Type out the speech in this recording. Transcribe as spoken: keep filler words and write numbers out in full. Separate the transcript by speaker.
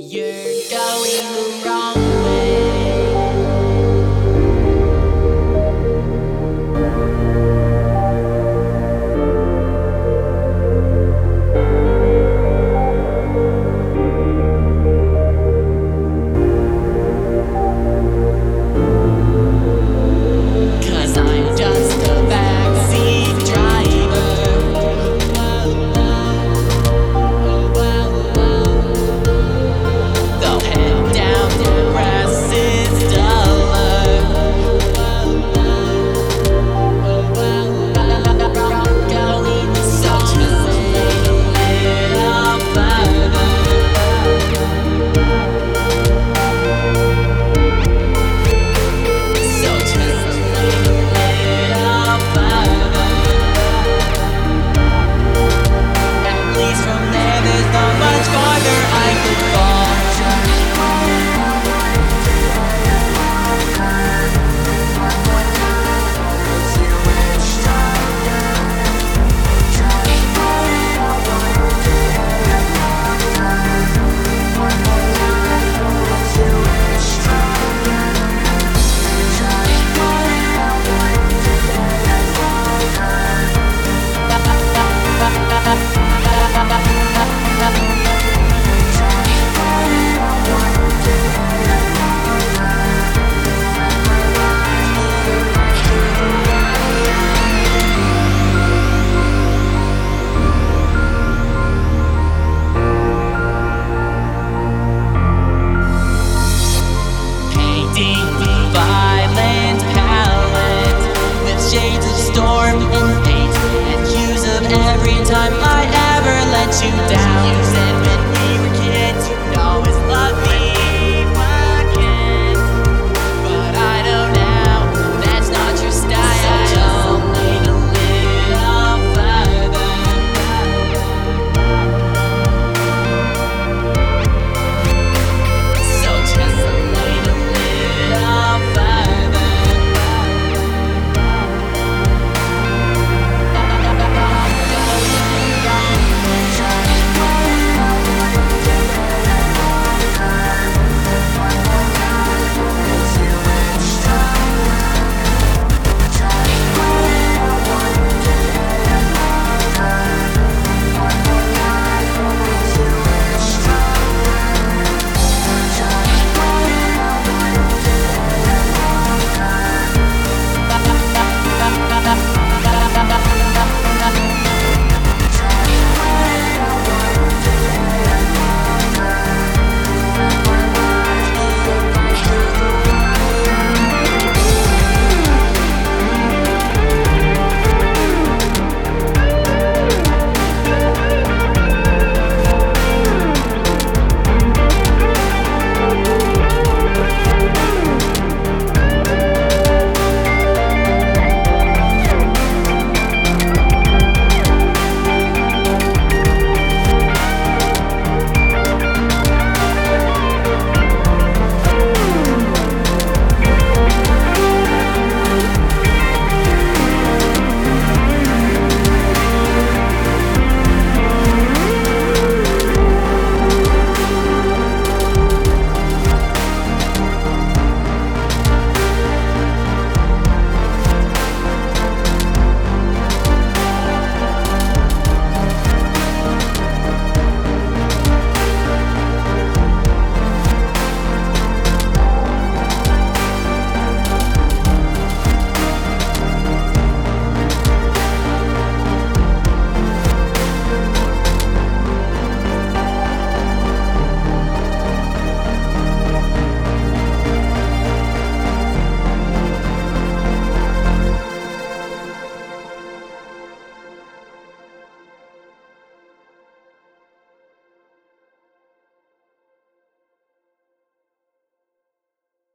Speaker 1: You're going the wrong way. Cause I'm just a backseat driver. Though head down, the grass is duller. Going such a little further. So just a little further. At least from there, there's not much farther I could fall. Violent palette with shades of storm and hate and hues of every time I ever let you down. You said